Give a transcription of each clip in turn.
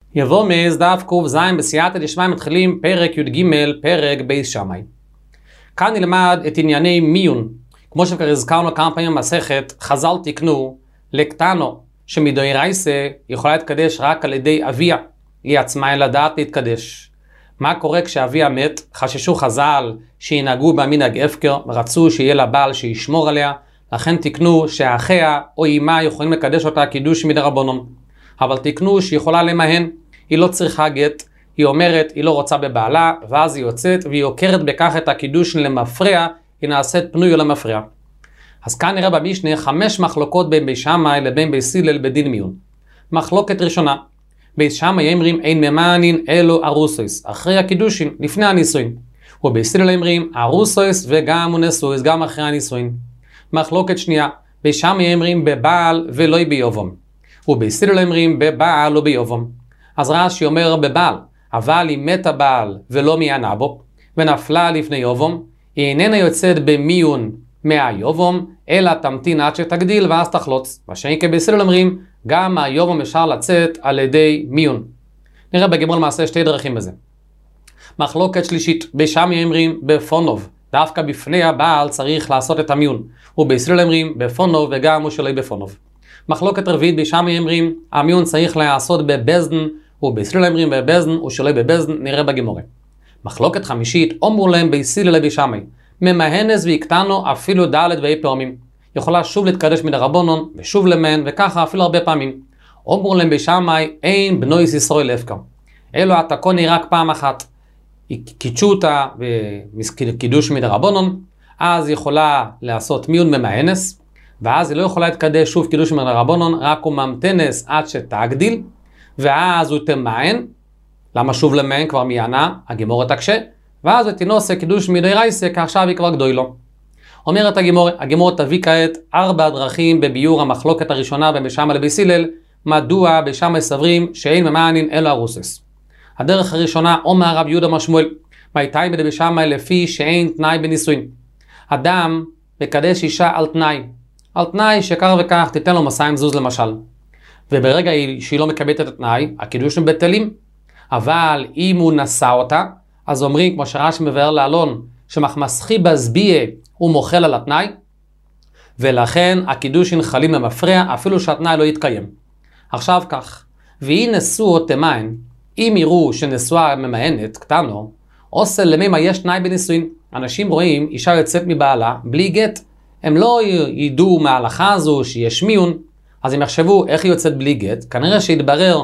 יבוא מז דף ק"ז בסייעתא דשמיא מתחילים פרק י"ג פרק בייס שמאי. כאן נלמד את ענייני מיון. כמו שכבר הזכרנו כמה פעמים במסכת, חז"ל תיקנו לקטנו שמדאורייתא יכולה להתקדש רק על ידי אביה, היא עצמה אין לדעת להתקדש. מה קורה כשאביה מת? חששו חז"ל שינהגו במנהג הפקר, רצו שיהיה לה בעל שישמור עליה, לכן תיקנו שאחיה או אמה יכולים לקדש אותה קידוש מדרבנן. אבל תיקנו שהיא יכולה למהן, היא לא צריכה גט, היא אומרת היא לא רוצה בבעלה, ואז היא יוצאת והיא עוקרת בכך את הקידוש למפרע, היא נעשית פנוי למפרע. אז כאן נראה במשנה 5 מחלוקות בין בית שמאי לבין בית הלל בדין מיון. מחלוקת ראשונה, בית שמאי אומרים אין ממאנין אלו ארוסויס, אחרי הקידושין, לפני הנישואין. ובית הלל אומרים ארוסויס וגם נשויס, גם אחרי הנישואין. מחלוקת שנייה, בית שמאי אומרים בבעל ולא ביובם. ובית הלל אומרים בבעל או ביובם. אז רש"י אומר בבעל, אבל אם מת הבעל ולא מיענה בו, ונפלה לפני יובם, היא איננה יוצאת במיון מהיובם, אלא תמתין עד שתגדיל ואז תחלוץ. ושאין כבית הלל אומרים, גם מהיובם אפשר לצאת על ידי מיון. נראה בגמרא למעשה 2 דרכים בזה. מחלוקת שלישית, בית שמאי אומרים בפונוב, דווקא בפני הבעל צריך לעשות את המיון. ובית הלל אומרים בפונוב וגם הוא שלא בפונוב. מחלוקת רביעית, בית שמאי אומרים המיון צריך לעשות בבזדן, ובית הלל אומרים בבזדן ושלא בבזדן, נראה בגמרא. מחלוקת חמישית, אמרו להם בית הלל לבית שמאי, ממהנס ויקטנו אפילו ד' ואי פעמים. יכולה שוב להתקדש מדרבנן ושוב למהן וככה אפילו הרבה פעמים. אמרו להם בית שמאי אין בנויס ישראל הפקר. אלו התקוני רק פעם אחת. קידשו אותה בקידוש מדרבנן, אז יכולה לעשות מיון ממהנס, ואז היא לא יכולה להתקדש שוב קידוש מדרבנן, רק הוא ממתנס עד שתגדיל, ואז הוא תמהן. למה שוב למהן? כבר מיענה, הגמרא תקשה, ואז הוא תנוסה קידוש מדאורייתא, כעכשיו היא כבר גדולו. אומרת הגמרא תביא כעת 4 דרכים בביור המחלוקת הראשונה בין בית שמאי לבית הלל, מדוע בית שמאי סוברים שאין ממאנין אלא ארוסויס. הדרך הראשונה, אומר רב יהודה בר שמואל, מהתניא בית שמאי לפי שאין תנאי בנישואין. אדם מקדש אישה על תנאי שכך וכך תיתן לו מסע עם זוז למשל. וברגע שהיא לא מקבלת את התנאי, הקידושים בטלים. אבל אם הוא נשא אותה, אז אומרים, כמו שרש"י מבאר לאלון, שמחמסחי בזביה הוא מוחל על התנאי, ולכן הקידושין חלים למפרע, אפילו שהתנאי לא יתקיים. עכשיו כך, והיא נשוא תמהן, אם יראו שנשואה ממהנת, קטנו, עושה למימה יש תנאי בנישואין. אנשים רואים אישה יוצאת מבעלה בלי גט, הם לא ידעו מההלכה הזו שיש מיון, אז הם יחשבו איך היא יוצאת בלי גט, כנראה שיתברר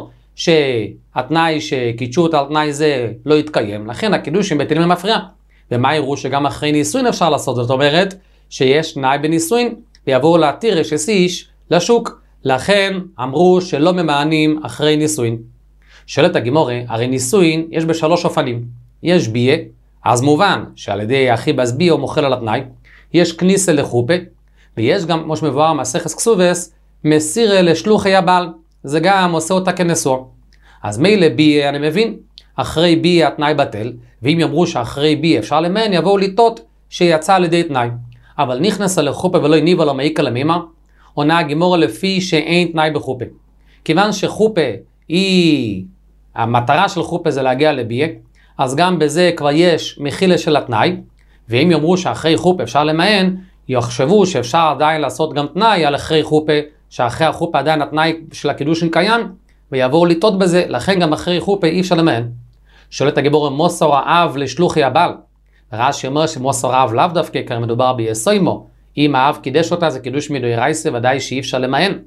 שהתנאי שקידשו אותה על תנאי זה לא יתקיים, לכן הקידושים בטלים למפרע. ומה יראו שגם אחרי נישואין אפשר לעשות, זאת אומרת שיש תנאי בנישואין, ויבואו להתיר אשת איש לשוק, לכן אמרו שלא ממאנים אחרי נישואין. שואלת הגמרא, הרי נישואין יש ב3 אופנים, יש ביה, אז מובן שעל ידי אחי בזביה הוא מוחל על התנאי, יש כניסה לחופה, ויש גם, כמו שמבואר מסכת כסובס, מסירה לשלוחי הבעל, זה גם עושה אותה כנשוא. אז מילא ביה אני מבין, אחרי ביה התנאי בטל, ואם יאמרו שאחרי ביה אפשר למהן, יבואו לטעות שיצא על ידי תנאי. אבל נכנסה לחופה ולא הניבה לו מעיקה למימה, עונה הגמרא לפי שאין תנאי בחופה. כיוון שחופה היא, המטרה של חופה זה להגיע לביה, אז גם בזה כבר יש מחילה של התנאי, ואם יאמרו שאחרי חופה אפשר למהן, יחשבו שאפשר עדיין לעשות גם תנאי על אחרי חופה, שאחרי החופה עדיין התנאי של הקידושין קיים, ויבואו לטעות בזה, לכן גם אחרי חופה אי אפשר למהן. שואלת הגמרא, מוסר האב לשלוחי הבעל. רש"י אומר שמוסר האב לאו דווקא, כי מדובר ביסוימו. אם האב קידש אותה זה קידוש מדאורייתא, ודאי שאי אפשר למהן.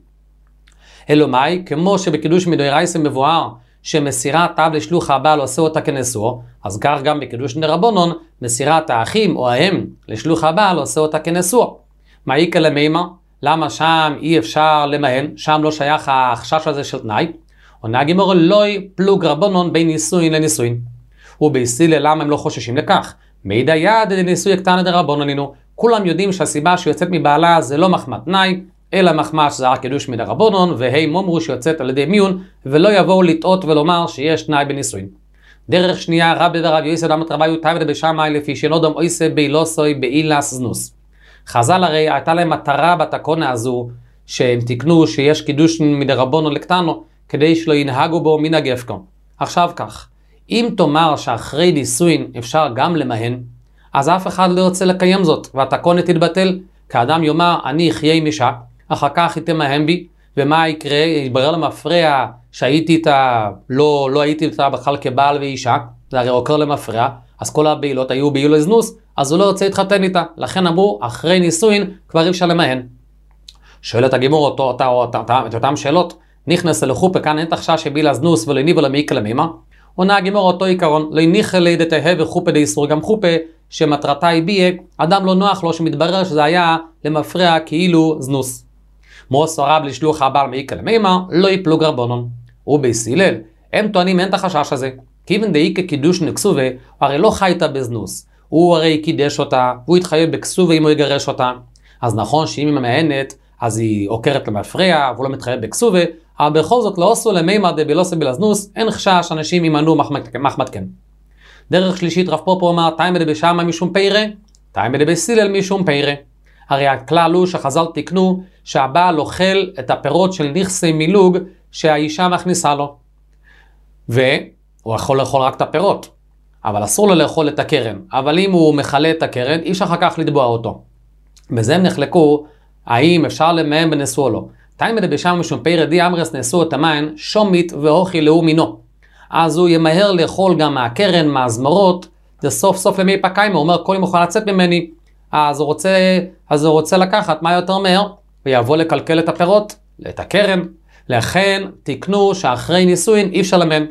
אלא מאי, כמו שבקידוש מדאורייתא מבואר שמסירת האב לשלוח הבעל עושה אותה כנשוא, אז כך גם בקידוש מדרבנן מסירת האחים או האם לשלוח הבעל עושה אותה כנשוא. מעיקה למימה, למה שם אי אפשר למהן, שם לא שייך החשש הזה של תנאי. עונה הגמרא, לא פלוג רבנן בין נישואין לנישואין. ובית הלל למה הם לא חוששים לכך? מידע יד לנישואי קטנה דרבנן, כולם יודעים שהסיבה שיוצאת מבעלה זה לא מחמת תנאי, אלא מחמת שזה רק קידוש מדרבנן, והם אמרו שיוצאת על ידי מיון, ולא יבואו לטעות ולומר שיש תנאי בנישואין. דרך שנייה, רבי ורב יוסי דמת רבי תימא בית שמאי לפי שנודם אויסה באילוסוי באילס זנוס. חז"ל הרי הייתה להם מטרה בתקונה הזו, שהם תיקנו שיש קידוש מדרבנן לקטנו, כדי שלא ינהגו בו מן הגפקו. עכשיו כך, אם תאמר שאחרי נישואין אפשר גם למהן, אז אף אחד לא ירצה לקיים זאת, והתקונת תתבטל, כי האדם יאמר, אני אחיה עם אישה, אחר כך היא תמהם בי, ומה יקרה? יתברר למפרע שהייתי איתה, לא הייתי איתה בכלל כבעל ואישה, זה הרי עוקר למפרע, אז כל הבעילות היו בעילות זנוס, אז הוא לא רוצה להתחתן איתה. לכן אמרו, אחרי נישואין כבר אי אפשר למהן. שואלת הגימור את אותם שאלות, נכנס לחופה, כאן אין תחשה שבעילה זנוס ולא ניבו למעיק למימה. עונה הגימור אותו עיקרון, לא ניחא לידתיה וחופה דאיסור, גם חופה שמטרתה היא ביה, אדם לא נוח לו שמתברר שזה היה למפרע כאילו זנוס. מוס הרב לשלוח הבעל מעיק למימה, לא יפלוג רבונון. ובייס הלל, הם טוענים אין את החשש הזה. כיוון דאיקה קידוש נקסובה, הרי לא חייתה בזנוס. הוא הרי קידש אותה, הוא התחייב בקסובה אם הוא יגרש אותה. אז נכון שאם היא ממאנת, אז היא עוקרת למפרע, והוא לא מתחייב בקסובה, אבל בכל זאת לא עשו למימה דבילוסה בלזנוס, אין חשש אנשים ימנו מחמד כן. דרך שלישית רב פופו אומר, תיימא דבשמאי משום פיירה, תיימא דבייס הלל משום פיירה. הרי הכלל הוא שחז"ל תיקנו שהבעל אוכל את הפירות של נכסי מילוג שהאישה מכניסה לו. והוא יכול לאכול רק את הפירות, אבל אסור לו לאכול את הקרן. אבל אם הוא מחלה את הקרן, אי אפשר אחר כך לתבוע אותו. בזה הם נחלקו, האם אפשר למהם בנשוא או לא. תיימא דבשמאי משום פיירה די אמרס נשוא את המים, שומית ואוכי לאו מינו. אז הוא ימהר לאכול גם מהקרן, מהזמרות, זה סוף סוף למי פקיימה, הוא אומר, כל יום יכול לצאת ממני. אז הוא רוצה לקחת מה יותר מהר, ויבוא לקלקל את הפירות, את הקרן. לכן תקנו שאחרי נישואין אי אפשר למהן.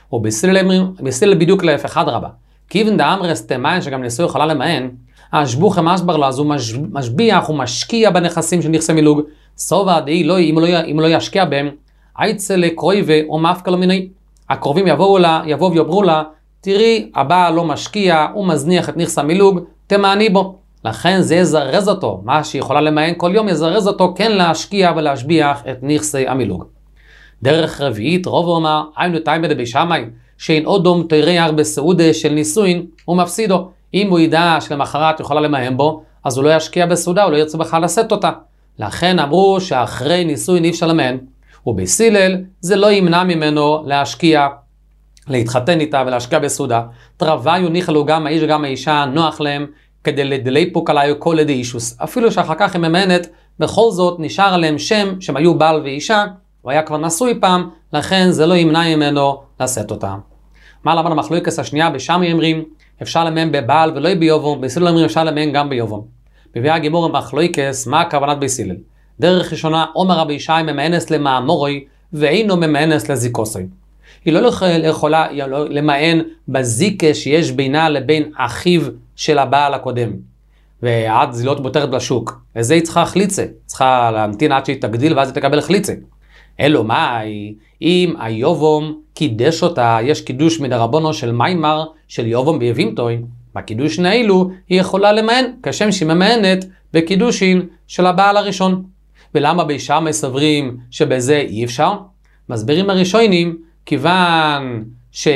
ובסילל בדיוק להפך רבה. כיוון דאמרס תמהן שגם נישואי יכולה למהן, השבוך המשבר לו, אז הוא משביח, הוא משקיע בנכסים של נכסי מילוג, סובה דאי לא, אם לא ישקיע בהם, עיצה לקרויבה או מאפקה לא מיני. הקרובים יבואו ויאמרו לה, תראי, הבעל לא משקיע, הוא מזניח את נכס המילוג, תמהני בו. לכן זה יזרז אותו, מה שיכולה למהן כל יום יזרז אותו כן להשקיע ולהשביח את נכסי המילוג. דרך רביעית רוב אומר, היינו תיימא דבשמאי, שאין אודום תירח בסעודה של נישואין, הוא מפסידו. אם הוא ידע שלמחרת יכולה למהן בו, אז הוא לא ישקיע בסעודה, הוא לא ירצה בכלל לשאת אותה. לכן אמרו שאחרי נישואין אי אפשר למהן. ובייס הלל זה לא ימנע ממנו להשקיע, להתחתן איתה ולהשקיע בסעודה. תרוויו ניחלו גם האיש וגם האישה, נוח להם, כדי לדלייפוק עליו כל ידי אישוס. אפילו שאחר כך היא ממנת, בכל זאת נשאר עליהם שם שהם היו בעל ואישה, הוא היה כבר נשוי פעם, לכן זה לא ימנע ממנו לשאת אותה. מה למד המחלוקת השנייה? בשמאי אומרים אפשר למהן בבעל ולא ביובום, בייס הלל אומרים אפשר למהן גם ביובום. בביאה הגימור המחלוקת, מה הכוונת בייס הלל? דרך ראשונה, אומר רבי ישי ממאנס למאמורוי ואינו ממאנס לזיקוסוי. היא לא יכולה למען בזיקה שיש בינה לבין אחיו של הבעל הקודם. ועד זה לא תבותרת בשוק. וזה היא צריכה חליצה. צריכה להמתין עד שהיא תגדיל ואז היא תקבל חליצה. אלו מאי, אם היובום קידש אותה, יש קידוש מדרבונו של מיימר של יובום ביבימתוי, בקידוש נאילו היא יכולה למען כשם שהיא ממענת בקידושין של הבעל הראשון. ולמה בישמאי מסברים שבזה אי אפשר? מסבירים הראשונים, כיוון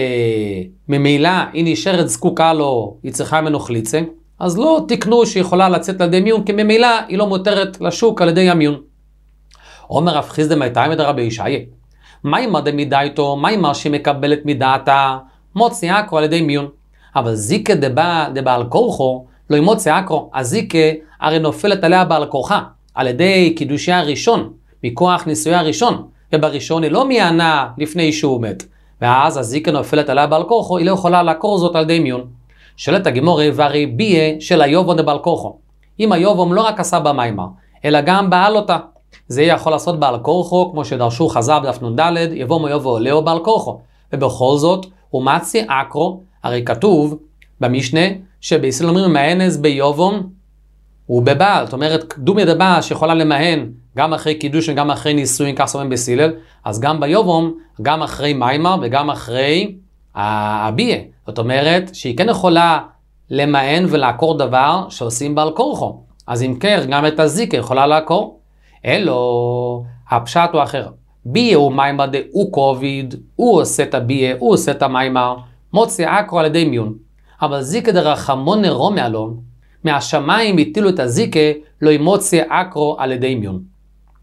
שממילא היא נשארת זקוקה לו, היא צריכה ממנו חליצה, אז לא תקנו שיכולה לצאת לידי מיון, כי ממילא היא לא מותרת לשוק על ידי המיון. אומר רב חיסדא תיימא דרבי ישעיה, מיימר דמידייתו, מיימר שמקבלת מדעתה, מוציא אקרו על ידי מיון. אבל זיקה דבעל כורחו, לא ימוציא אקרו, הזיקה הרי נופלת עליה בעל כורחה, על ידי קידושי הראשון, מכוח נישואי הראשון, ובראשון היא לא מיינה לפני שהוא מת, ואז הזיקה נופלת עליה בעל כורחו, היא לא יכולה לעקור זאת על ידי מיון. שואלת הגימור, והרי ביה של היובום דבעל כורחו. אם היובום לא רק עשה במיימר, אלא גם בעל אותה, זה יכול לעשות בעל כורחו, כמו שדרשו חז"ל בדף נ"ד, יבום יבוא לאו בעל כורחו. ובכל זאת, הוא מצי אקרו, הרי כתוב במשנה, שבייס הלל אומרים מאנס ביובום ובבעל. זאת אומרת, דומיה דבעל שיכולה למהן גם אחרי קידוש וגם אחרי נישואין, כך סוברים בייס הלל, אז גם ביובום, גם אחרי מיימר וגם אחרי הביה. זאת אומרת, שהיא כן יכולה למהן ולעקור דבר שעושים בעל כורחו. אז אם כן, גם את הזיקה יכולה לעקור. אלו, הפשט הוא אחר. ביה הוא מיימר דאו קוביד, הוא עושה את הביה, הוא עושה את המיימר, מוציא אקרו על ידי מיון. אבל זיקה דרחמון נרומי אלון, מהשמיים הטילו את הזיקה, לא ימוציא אקרו על ידי מיון.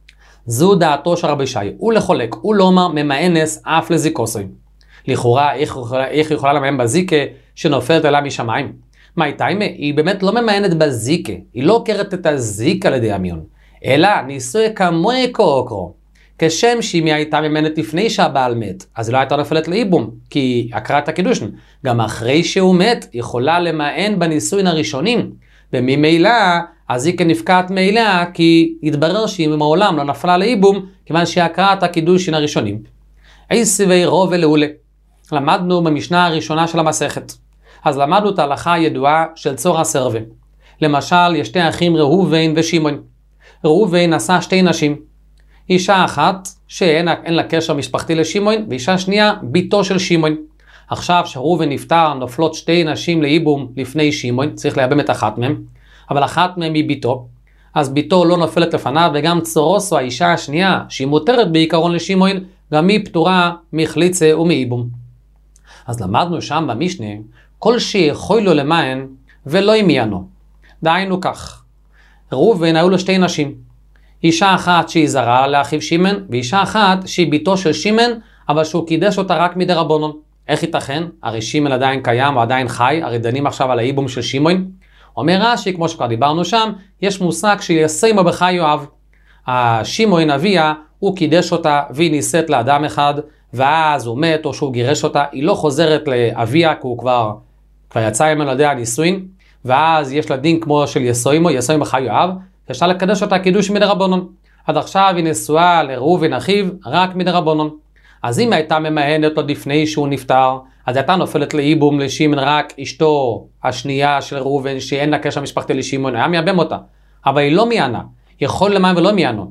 זו דעתו של רבי שי, הוא לחולק, הוא לא אומר ממאנס אף לזיקוסוי. לכאורה, איך יכולה למאן בזיקה שנופלת עליה משמיים? מה הייתה? היא באמת לא ממאנת בזיקה, היא לא עוקרת את הזיקה לידי המיון, אלא ניסוי כמוה קורקרו. כשם שאם היא הייתה ממאנת לפני שהבעל מת, אז היא לא הייתה נופלת לאיבום, כי היא עקרה את הקידושין. גם אחרי שהוא מת, היא יכולה למאן בניסויים הראשונים, וממילא הזיקה נפקעת מאליה, כי התברר שהיא מעולם לא נפלה לאיבום, כיוון שהיא עקרה את הקידושין הראשונים. עשיבי רוב ולעולה. למדנו במשנה הראשונה של המסכת. אז למדנו את ההלכה הידועה של צור הסרבה. למשל, יש שתי אחים ראובן ושמעון. ראובן נשא שתי נשים. אישה אחת שאין לה קשר משפחתי לשמעון, ואישה שנייה ביתו של שמעון. עכשיו שראובן נפטר, נופלות שתי נשים לאיבום לפני שמעון, צריך לייבם את אחת מהם, אבל אחת מהם היא ביתו. אז ביתו לא נופלת לפניו, וגם צורוסו, האישה השנייה, שהיא מותרת בעיקרון לשמעון, גם היא פטורה מחליצה ומאיבום. אז למדנו שם במשנה, כל שיכול לו למען ולא ימיינו. דהיינו כך, ראובן היו לו שתי נשים. אישה אחת שהיא זרה לאחיו שמעון, ואישה אחת שהיא ביתו של שמעון, אבל שהוא קידש אותה רק מדרבנן. איך ייתכן? הרי שמעון עדיין קיים, הוא עדיין חי, הרי דנים עכשיו על האיבום של שמעון. אומר רש"י, כמו שכבר דיברנו שם, יש מושג של ישימו בחי יואב. שמעון אביה, הוא קידש אותה והיא נישאת לאדם אחד, ואז הוא מת או שהוא גירש אותה, היא לא חוזרת לאביה, כי הוא כבר יצא ממנו לידי הנישואין, ואז יש לה דין כמו של ישימו בחי יואב, אפשר לקדש אותה קידוש מדרבנן. עד עכשיו היא נשואה לראובן אחיו רק מדרבנן. אז אם הייתה ממאנת עוד לפני שהוא נפטר, אז הייתה נופלת לאיבום לשמעון רק אשתו השנייה של ראובן, שאין לה קשר משפחתי לשמעון, היה מייבם אותה. אבל היא לא מיינה, יכול למען ולא מיינו.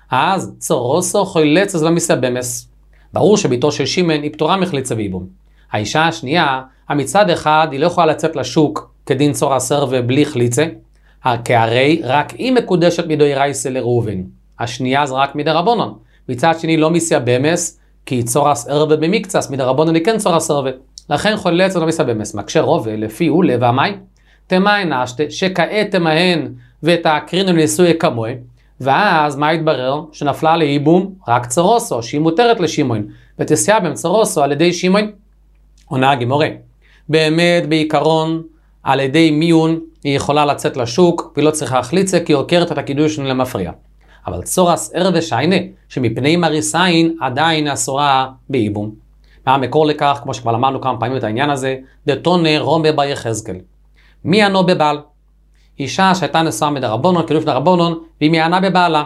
אז צורוסו חולץ אז לא מסבמס. ברור שביתו של שמעון היא פטורה מחליצה ואיבום. האישה השנייה, מצד אחד היא לא יכולה לצאת לשוק כדין צור הסרבה בלי חליצה, כי הרי רק היא מקודשת מדאורייתא לראובן. השנייה זה רק מדרבנן. מצד שני לא מסבמס, כי צור הסרבה במקצת, מדרבנן היא כן צור הסרבה. לכן חולץ לא מסבמס. מקשה רובה לפי הוא לב המי, תמאן אשתה שכעת תמאן ותעקרינו לנישואי כמוה, ואז מה התברר? שנפלה לאיבום רק צורוסו, שהיא מותרת לשמעון, ותסייבם צורוסו על ידי שמעון. עונה הגמרא, באמת בעיקרון על ידי מיון היא יכולה לצאת לשוק והיא לא צריכה להחליצה, כי היא עוקרת את הקידוש למפריע. אבל צורס ערב שיינה, שמפני מריסיין עדיין אסורה באיבום. מה המקור לכך? כמו שכבר למדנו כמה פעמים את העניין הזה, דתונה רומה בר יחזקאל. מי ענו בבעל? אישה שהייתה נשואה מדרבנן, קידוש דרבנן, והיא מיינה בבעלה.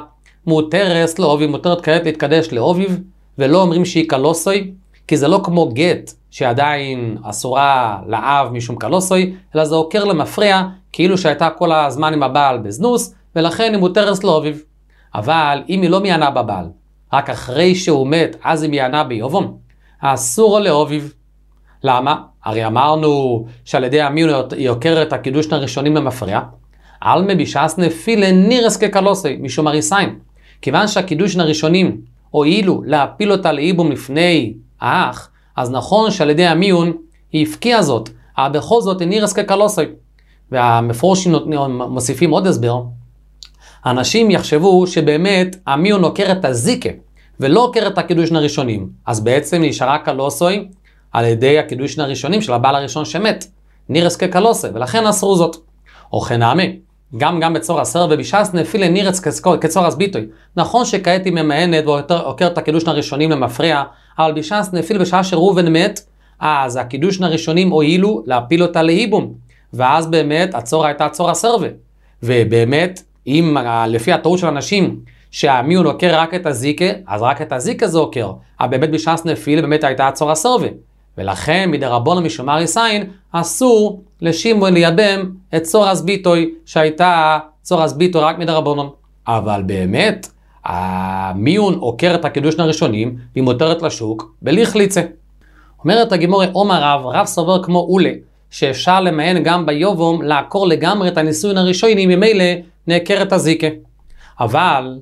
מותרת לאוביב, מותרת כעת להתקדש לאוביב, ולא אומרים שהיא קלוסוי, כי זה לא כמו גט שעדיין אסורה לאב משום קלוסוי, אלא זה עוקר למפריע, כאילו שהייתה כל הזמן עם הבעל בזנוס, ולכן היא מותרת לאוביב. אבל אם היא לא מיינה בבעל, רק אחרי שהוא מת, אז היא מיינה ביובום, אסור לאוביב. למה? הרי אמרנו שעל ידי המיון היא עוקרת הקידוש הראשונים למפריע, אלמה בשעס נפילה נירס כקלוסי, משום הריסיים. כיוון שהקידוש הראשונים הועילו להפיל אותה לאיבום לפני האח, אז נכון שעל ידי המיון היא הפקיעה זאת, אבל בכל זאת היא נירס כקלוסי. והמפורשים מוסיפים עוד הסבר, האנשים יחשבו שבאמת המיון עוקר את הזיקה, ולא עוקר את הקידוש הראשונים, אז בעצם נשארה קלוסוי על ידי הקידוש הראשונים של הבעל הראשון שמת, נירס כקלוסי, ולכן אסרו זאת. או כן נעמי, גם בצור הסרבה בשעס נפילה נירס כצור הסביטוי. נכון שכעת היא ממאנת ועוקרת את הקידוש הראשונים למפריע, אבל בשעס נפילה בשעה שראובן מת, אז הקידוש הראשונים הועילו להפיל אותה לאיבום, ואז באמת הצור הייתה צור הסרבה. ובאמת, אם לפי הטעות של אנשים שהמיון עוקר רק את הזיקה, אז רק את הזיקה זה עוקר. אבל באמת בשעס נפילה באמת הייתה צור הסרבה. ולכן מדרבנן משום הריסיים אסור לשמעון לייבם את צור הסביטוי שהייתה צור הסביטוי רק מדרבנן. אבל באמת המיון עוקר את הקידוש הראשונים והיא מותרת לשוק בלי חליצה. אומרת הגמרא, אומר רב סובר כמו אולה, שאפשר למען גם ביובום לעקור לגמרי את הנישואין הראשונים, ממילא נעקרת הזיקה. אבל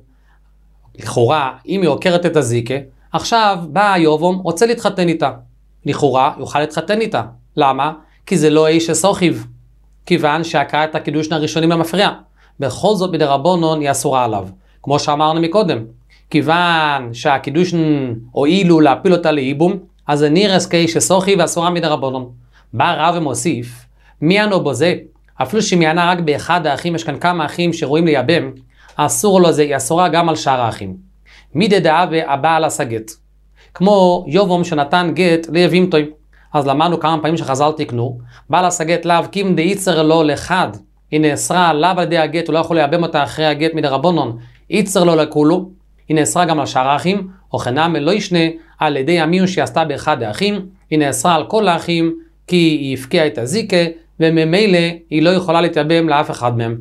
לכאורה אם היא עוקרת את הזיקה, עכשיו בא היובום רוצה להתחתן איתה. לכאורה יוכל להתחתן איתה. למה? כי זה לא איש סוחיב, כיוון שעקרה את הקידוש הראשונים למפריע. בכל זאת מדרבנן היא אסורה עליו. כמו שאמרנו מקודם, כיוון שהקידושין הועילו להפיל אותה לאיבום, אז זה נירס קי שסוכי ואסורה מדרבנון. בא רב ומוסיף, מי אנו בו זה? אפילו שמיינה רק באחד האחים, יש כאן כמה אחים שרואים לייבם, אסור לו זה, היא אסורה גם על שאר האחים. מי דדעה והבעל עשה גט. כמו יובום שנתן גט ליבימתוי. אז למדנו כמה פעמים שחז"ל תיקנו, בעל עשה גט לאו קים דאיצר לו לחד, היא נאסרה לאו על ידי הגט, הוא לא יכול לייבם אותה אחרי הגט מדרבנון, איצר לו לכולו, היא נאסרה גם על שאר האחים, או חנם לא ישנה על ידי המיון שעשתה באחד האחים, היא נאסרה על כל האחים, כי היא הפקיעה את הזיקה, וממילא היא לא יכולה להתייבם לאף אחד מהם.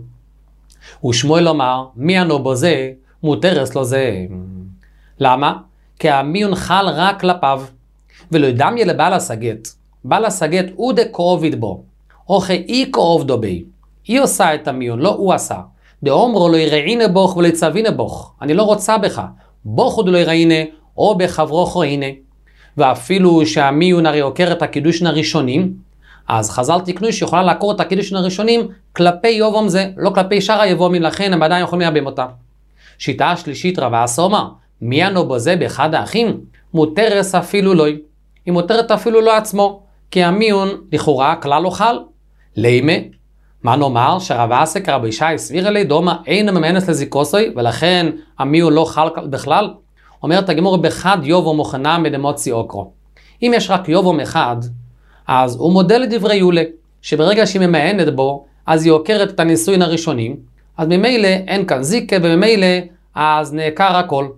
ושמואל אמר, מי אנו בו זה, מותרס לו זה. למה? כי המיון חל רק כלפיו, ולא ידמיה לבעל הסגת. בעל הסגת הוא דקרוביד בו, או אי קרובדו בי. היא עושה את המיון, לא הוא עשה. דאומרו לא יראינה בוך ולא יצווינה בוך. אני לא רוצה בך. בוך עוד לא יראינה, או בחברו חוראינה. ואפילו שהמיון הרי עוקר את הקידושין הראשונים, אז חז"ל תיקנו שיכולה לעקור את הקידושין הראשונים כלפי יובום זה, לא כלפי שאר היבומים, לכן הם עדיין יכולים לייבם אותה. שיטה השלישית רבה אסומה, מי אנו בו זה באחד האחים? מותרס אפילו לא. היא מותרת אפילו לא עצמו, כי המיון לכאורה כלל לא חל. לימה, מה נאמר שרב אסק רבי ישי הסביר אלי דומה אין ממאנס לזיקוסוי, ולכן המיון לא חל בכלל? אומרת הגמור בחד יובום מוכנה מדמוצי אוקרו. אם יש רק יובום אחד, אז הוא מודל לדברי יולה, שברגע שהיא ממאנת בו, אז היא עוקרת את הנישואין הראשונים, אז ממילא אין כאן זיקה, וממילא אז נעקר הכל.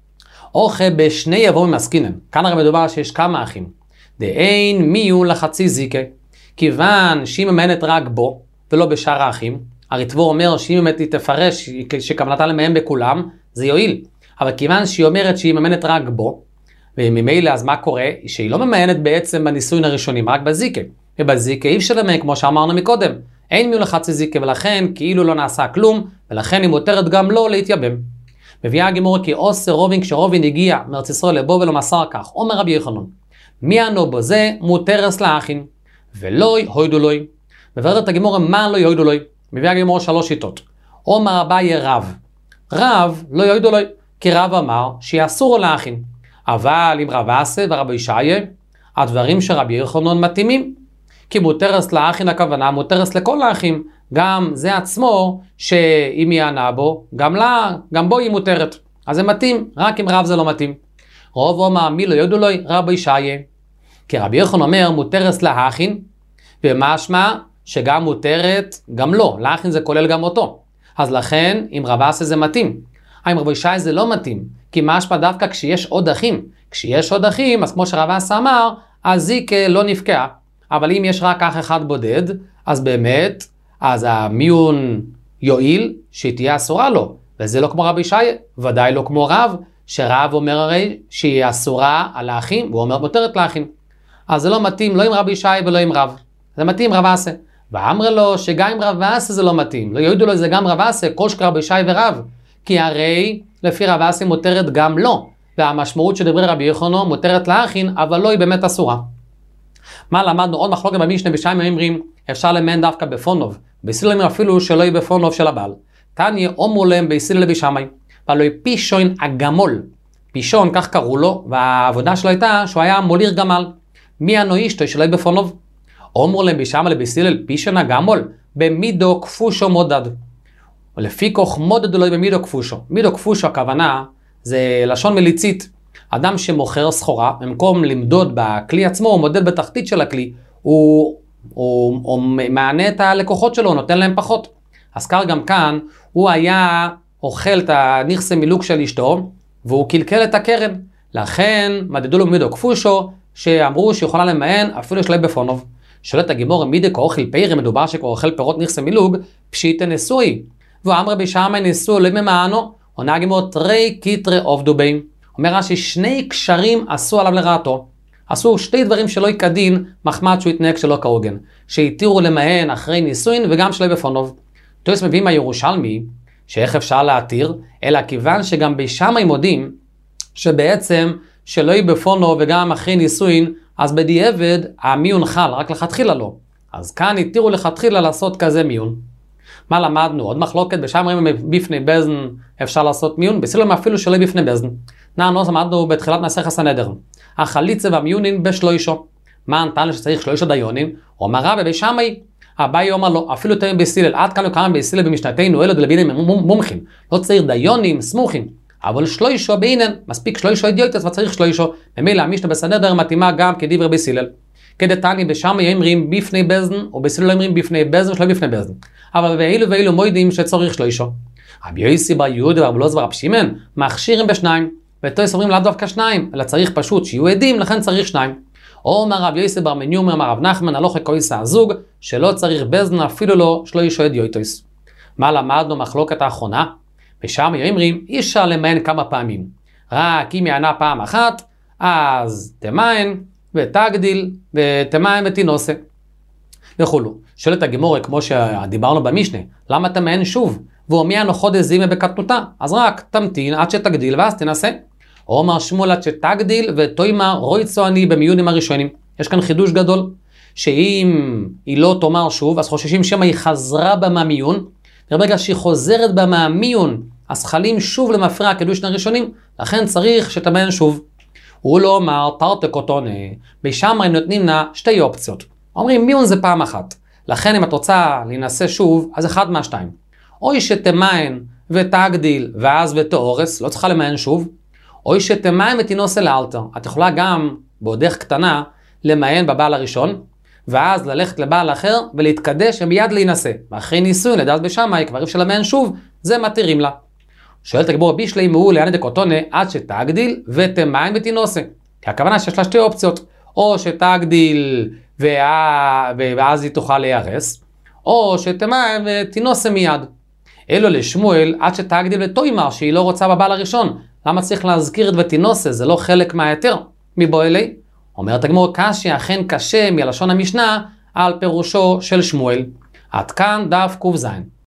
אוכה בשני יבומים עסקינן, כאן הרי מדובר שיש כמה אחים. דאין מיון לחצי זיקה, כיוון שהיא ממאנת רק בו, ולא בשאר האחים, הריטבור אומר שהיא באמת תפרש שכוונתה למאן בכולם, זה יועיל. אבל כיוון שהיא אומרת שהיא ממאנת רק בו, וממילא אז מה קורה? שהיא לא ממאנת בעצם בנישואין הראשונים, רק בזיקה. ובזיקה אי אפשר למאן, כמו שאמרנו מקודם. אין מיון לחצי זיקה, ולכן כאילו לא נעשה כלום, ולכן היא מותרת גם לא להתייבם. מביאה הגמור כי עושה רובין כשרובין הגיע מארץ ישראל לבוא ולא מסר כך. אומר רבי יוחנן, מי אנו בו זה מותרס לאחין, ולא הוידו לוי. מבארת הגמור מה לא יוידו לוי. מביאה הגמור 3 שיטות. אומר אביי רב. רב לא יוידו לוי, כי רב אמר שאסור לאחין. אבל אם רב אסה ורבי ישעיה, הדברים שרבי יוחנן מתאימים. כי מותרס לאחין הכוונה מותרס לכל האחים. גם זה עצמו שאם היא ענה בו, גם בו היא מותרת. אז זה מתאים, רק אם רב זה לא מתאים. רוב אומר מי לא יודו לו רבי ישעיה. כי רבי יוחנן אומר מותרס לאחין, ומשמע שגם מותרת גם לא. לאחין זה כולל גם אותו. אז לכן אם רב אסה זה מתאים. אם רבי ישעיה זה לא מתאים. כי משמע דווקא כשיש עוד אחים. כשיש עוד אחים, אז כמו שרב אסה אמר, אז זיקה לא נפקעה. אבל אם יש רק אח אחד בודד, אז באמת, אז המיון יועיל שתהיה אסורה לו. וזה לא כמו רבי ישעיה, ודאי לא כמו רב, שרב אומר הרי שהיא אסורה על האחים, והוא אומר מותרת לאחים. אז זה לא מתאים, לא עם רבי ישעיה ולא עם רב. זה מתאים רב אסה. ואמר לו שגם עם רב אסה זה לא מתאים. לא יועידו לו זה גם רב אסה, כל שקר רבי ישעיה ורב. כי הרי לפי רב אסה מותרת גם לא. והמשמעות שדברי רבי יוחנן מותרת לאחים, אבל לא היא באמת אסורה. מה למדנו? עוד מחלוקת במשנה בשמאי אומרים, אפשר למאן דווקא בפונוב. בסילם אפילו שלא יהיה בפונוב של הבעל. תניא אומרו להם בסילם בשמאי. ולא פישון הגמול. פישון, כך קראו לו, והעבודה שלו הייתה שהוא היה מוליר גמל. מי הנוישתו שלא יהיה בפונוב? אומרו להם בשמאי בסילם פישון הגמול, במידו כפושו מודד. ולפי כוח מודדו לא יהיה במידו כפושו. מידו כפושו הכוונה זה לשון מליצית. אדם שמוכר סחורה, במקום למדוד בכלי עצמו, הוא מודד בתחתית של הכלי, הוא מענה את הלקוחות שלו, נותן להם פחות. אז כך גם כאן, הוא היה אוכל את הנכסי מילוג של אשתו, והוא קלקל את הקרן. לכן מדדו לו מידו כפושו, שאמרו שיכולה למען אפילו שלא בפונוב. שואלת הגמור, מידי כאוכל פירי, מדובר שכבר אוכל פירות נכסי מילוג, פשיטה נשוי. והוא אמר בשמאי נשוי לא ממענו, עונה הגמור תרי קיטרי עובדו בהם. אומר רש"י שני קשרים עשו עליו לרעתו. עשו 2 דברים שלא יקדין מחמד שהוא יתנהג שלא כהוגן. שהתירו למהן אחרי נישואין וגם שלא בפונוב. תויס מביאים מהירושלמי שאיך אפשר להתיר, אלא כיוון שגם בשמאי מודים שבעצם שלא יהיה בפונוב וגם אחרי נישואין, אז בדיעבד המיון חל, רק לכתחילה לא. אז כאן התירו לכתחילה לעשות כזה מיון. מה למדנו? עוד מחלוקת, בשמיים בפני בזן אפשר לעשות מיון, בסילום אפילו שלא בפני בזן. נענו, למדנו בתחילת מסכת סנהדרין. החליצה והמיונין בשלוישו. מה נתן שצריך שלושה דיונים? אומר רבי בשמאי, אביי אומר לו, אפילו תמיד בסילל, עד כאן וכמה בסילל במשנתנו, אלו דלבינים מומחים. לא צריך דיונים סמוכים, אבל שלוישו בעינן, מספיק שלוישו אידיוטס וצריך שלוישו. ממילא המשנה בסנהדרין מתאימה גם כדברי בסילל. כדתני בשמאי אומרים בפני בזן, או בסילל אומרים בפני בזן ושלא בפני בזן. אבל ואילו מועדים שצריך שלוישו. רבי יוסי בר יהודה ורבי אלעזר ורבי שמעון מכשירים בשניים, ותויס אומרים לאו דווקא שניים, אלא צריך פשוט שיהיו עדים, לכן צריך שניים. או אומר רבי יוסי בר מניומר אמר רב נחמן הלכה כויסא הזוג, שלא צריך בזן אפילו לא שלוישו אידיוטס. מה למדנו מחלוקת האחרונה? ושם אומרים אי אפשר למיין כמה פעמים. רק אם יענה פעם אחת, אז תמיין ותגדיל ותמיין ותינוסה. וכולו. שואלת הגמורה כמו שדיברנו במשנה, למה תמיין שוב? והוא מיין חודש זימה בקטנותה, אז רק תמתין עד שתגדיל ואז תנסה. או אומר שמואל עד שתגדיל ותאמר רויצו אני במיונים הראשונים. יש כאן חידוש גדול, שאם היא לא תאמר שוב, אז חוששים שמה היא חזרה בה מהמיון, וברגע שהיא חוזרת בה מהמיון, אז חלים שוב למפרע הקידושין הראשונים, לכן צריך שתמיין שוב. הוא לא אומר תרתי קוטונה, בשמיים נותנים לה שתי אופציות. אומרים מיון זה פעם אחת, לכן אם את רוצה להינשא שוב, אז אחד מהשתיים. או שתמיין ותגדיל ואז ותאורס, לא צריכה למיין שוב, או שתמיין ותינוסה לאלתר. את יכולה גם, בעודך קטנה, למיין בבעל הראשון, ואז ללכת לבעל אחר ולהתקדש ומיד להינשא. ואחרי נישואין לדעת בשמאי, כבר אפשר למיין שוב, זה מתירים לה. שואלת הגמרא בישלי מאו לענא דקוטונה עד שתגדיל ותמיין ותינוסה. כי הכוונה שיש לה שתי אופציות, או שתגדיל ואז היא תוכל להיהרס, או שתמיין ותינוסה מיד. אלו לשמואל עד שתגדיל ותאמר שהיא לא רוצה בבעל הראשון. למה צריך להזכיר את ותינוסה? זה לא חלק מהיתר. מבוא אלי? אומרת הגמרא קשיא אכן קשה מלשון המשנה על פירושו של שמואל. עד כאן דף ק"ז.